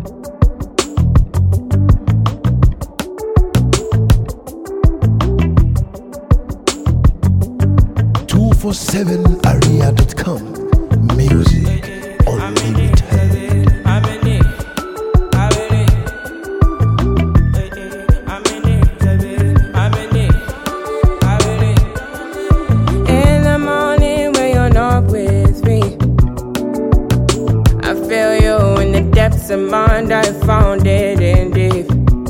247area.com. Music unlimited. In the morning when you're not with me, I feel you in the depths of mind. I found it in deep.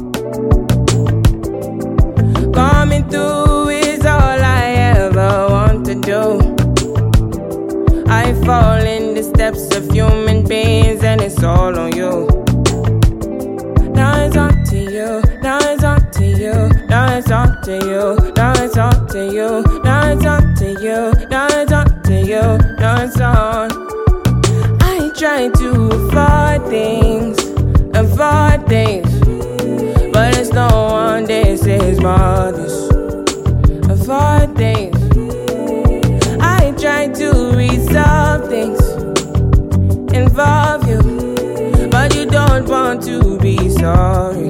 Coming through is all I ever want to do. I fall in the steps of human beings and it's all on you. Now it's up to you, now it's up to you, now it's up to you, now it's up to you, now it's up to you, now it's up to you, now it's on. I try to avoid things, but it's no one, this is madness. Avoid things. I try to resolve things, involve you, but you don't want to be sorry.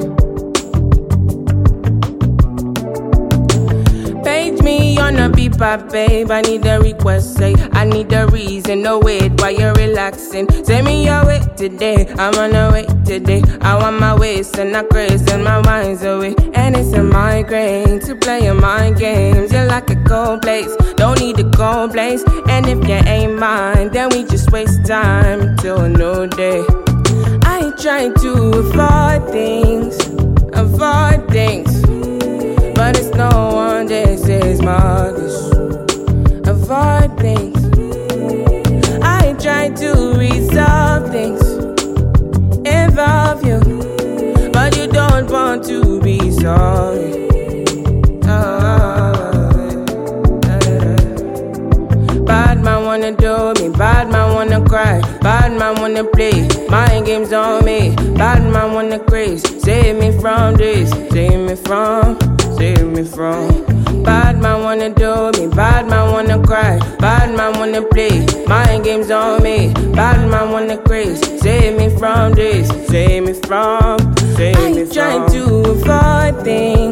Page me on a beeper, babe. I need a request, say I need a reason. No wait while you're relaxing. Send me your way today. I'm on the way today. I want my waist and I craze and my mind's away. And it's a migraine to play your mind games. You're like a cold place, don't need a cold place. And if you ain't mine, then we just waste time until a new day. I try to avoid things, but it's no one, this is madness. Avoid things. I try to resolve things, involve you, but you don't want to be sorry. Bad man wanna do me, bad man wanna cry, bad man wanna play mind games on me, bad man wanna craze. Save me from this, save me from. Bad man wanna do me, bad man wanna cry, bad man wanna play mind games on me, bad man wanna craze. Save me from this, save me from. I try to avoid things,